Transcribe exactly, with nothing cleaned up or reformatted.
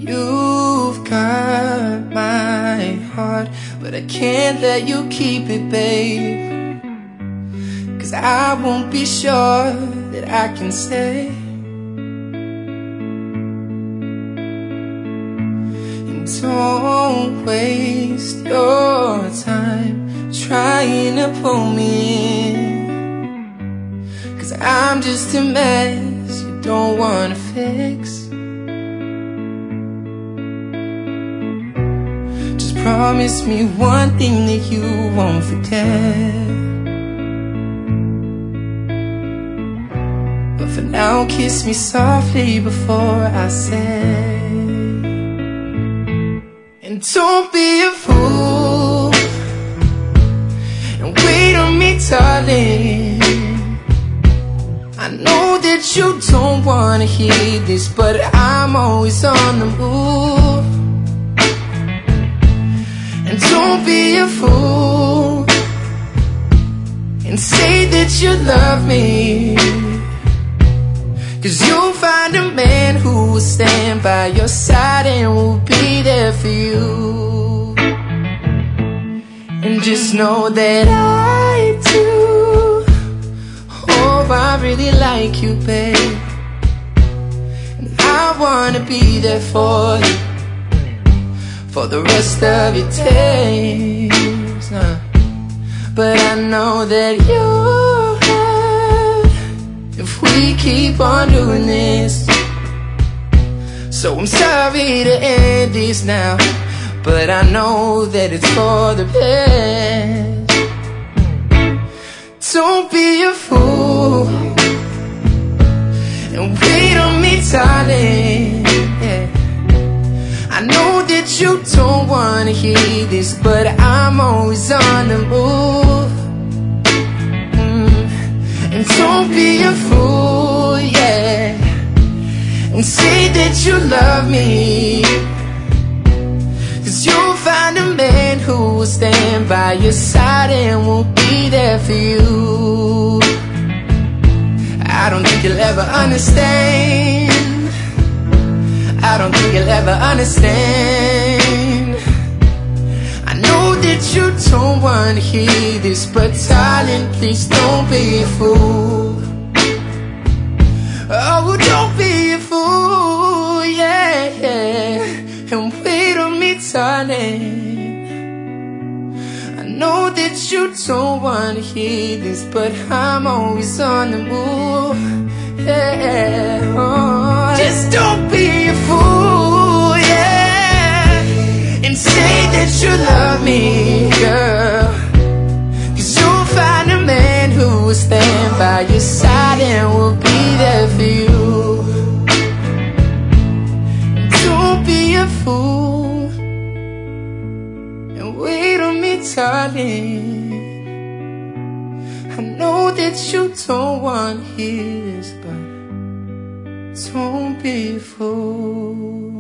You've got my heart, but I can't let you keep it, babe. 'Cause I won't be sure that I can stay. And don't waste your time trying to pull me in, 'cause I'm just a mess you don't wanna fix. Just promise me one thing that you won't forget. But for now, kiss me softly before I say. And don't be a fool and wait on me, darling. I know that you don't wanna hear this, but I'm always on the move. And don't be a fool and say that you love me, 'cause you'll find a man who will stand by your side and will be there for you. And just know that I do. Oh, I really like you, babe, and I wanna be there for you for the rest of your days. uh. But I know that you're hurt if we keep on doing this. So I'm sorry to end this now, but I know that it's for the best. Don't be a fool and wait on me, darling. Yeah. I know that you don't wanna hear this, but I'm always on the move. mm. And don't be a fool, yeah, and say that you love me, 'cause you'll find a man who will stand by your side and will be there for you. I don't think you'll ever understand. I don't think you'll ever understand. I know that you don't wanna hear this, but darling, please don't be a fool. Oh, don't be a fool, yeah, yeah. And wait on me, darling. I know that you don't wanna hear this, but I'm always on the move, yeah. Oh, just don't be a fool, yeah, and say that you love me, girl, 'cause you'll find a man who will stand by your side and will be there for you. Don't be a fool and wait on me, darling. I know that you don't want to hear this, but don't be a fool.